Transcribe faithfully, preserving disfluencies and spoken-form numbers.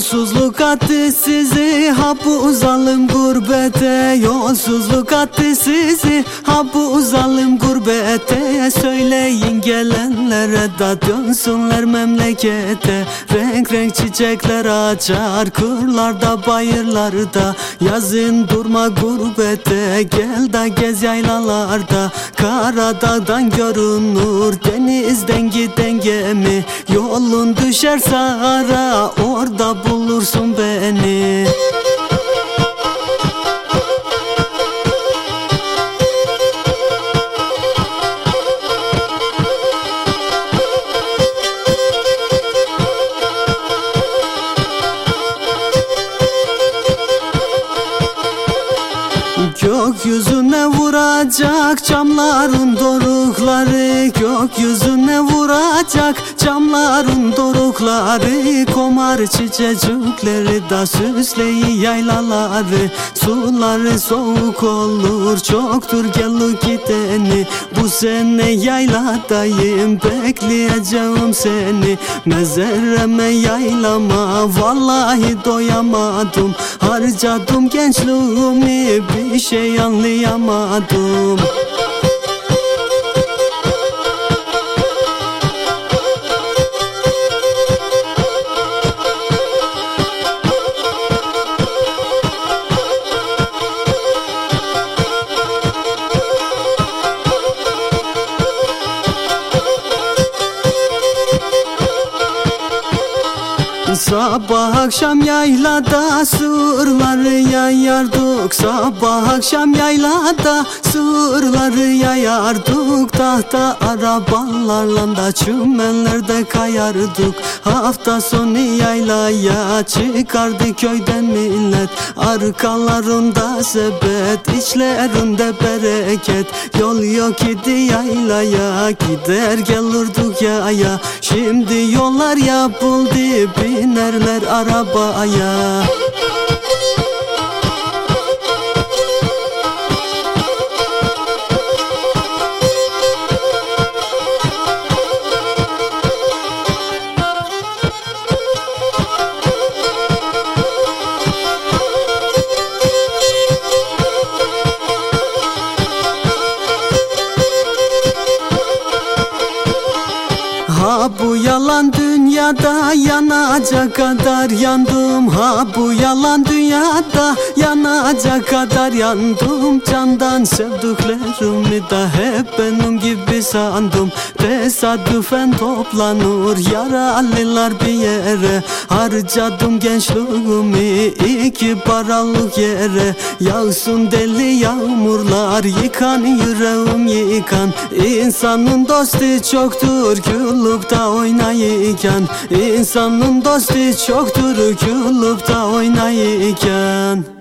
Yolsuzluk attı sizi ha bu zalim gurbete. Yolsuzluk attı sizi ha bu zalim gurbete. Söyleyin gelenlere da dönsünler memlekete. Renk renk çiçekler açar kırlarda bayırlarda. Yazın durma gurbete, gel da gez yaylalarda. Karadağ'dan görünür denizden giden gemi. Yolun düşer Sahara, orada bulursun beni. Gökyüzüne vuracak camların dorukları. Gökyüzüne vuracak camların dorukları. Komar çiçecikleri da süsleyi yaylaları. Suları soğuk olur, çoktur gelip gideni. Bu sene yayladayım, bekleyeceğim seni. Mezereme yaylama, vallahi doyamadım. Harcadım gençliğimi, bir şey anlayamadım. Sabah akşam yaylada sığırları yayardık. Sabah akşam yaylada sığırları yayardık. Tahta arabalarla da çümenlerde kayardık. Hafta sonu yaylaya çıkardı köyden millet. Arkalarında sepet, içlerinde bereket. Yol yok idi yaylaya, gider gelirdik yaya. Şimdi yollar yapıldı, binerler arabaya. Ha bu yalan dünyada yanacak kadar yandım. Ha bu yalan dünyada yanacak kadar yandım. Candan sevdiklerimi de hep benim gibi sandım. Tesadüfen toplanır yaralılar bir yere. Harcadım gençliğimi iki paralık yere. Yağsın deli yağmurlar, yıkan yüreğim yıkan. İnsanın dostu çoktur gülüp da oynayırken. İnsanın dostu çoktur gülüp da oynayırken.